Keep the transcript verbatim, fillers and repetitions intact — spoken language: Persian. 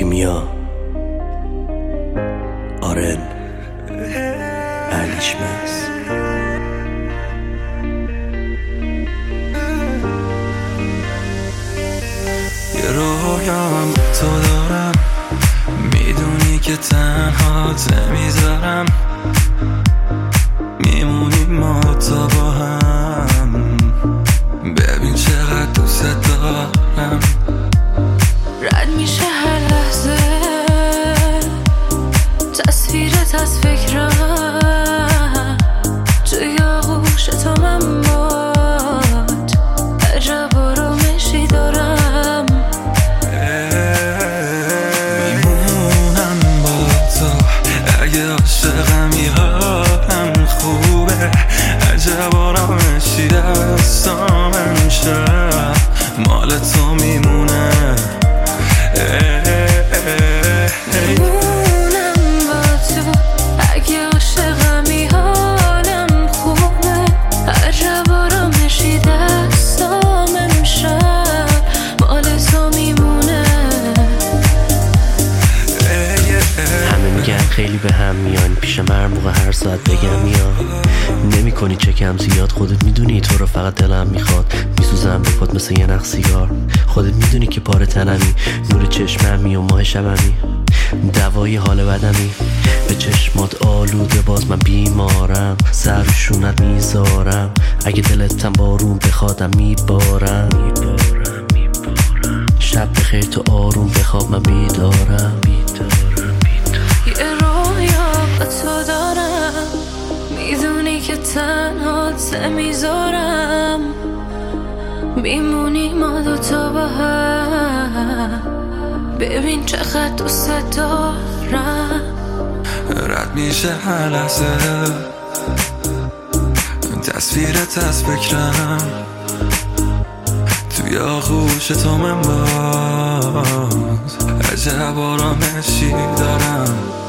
کیمیا آرن علیشمس. یه رویام تو دارم، میدونی که تنهات نمیذارم، میمونیم ما تا با هم، ببین چقدر دوست دارم. رد میشه هر لحظه تصویرت از فکرم، توی آغوش تو من باد عجب آرامشی دارم. میمونم با تو اگه عاشقمی حالم خوبه، عجب آرامشی دستام امشب مال تو میمونه. میمونم با تو اگه عاشقمی حالم خوبه، عجب آرامشی دستام امشب مال تو میمونه. همه میگن خیلی به هم میان، پیشم هر موقع هر ساعت بگم یا نمی کنی چکم زیاد. خودت میدونی تو رو فقط دلم میخواد، میسوزم به پات مثل یه نخ سیگار. خودت میدونی که پاره تنمی، نور چشممی و ماه شبمی، دوای حال بدمی. به چشمات آلوده باز من بیمارم، سر و شونت میذارم، اگه دلتم بارون بخوادم میبارم. شب بخیر تو آروم بخواب من بیدارم. یه رویا با تو دارم، میدونی که تنهات نمیذارم، میمونی ما دوتا با هم، ببین چقدر دوست دارم. رد میشه هر لحظه تصویرت از فکرم، توی آغوش تو من باز عجب آرامشی دارم.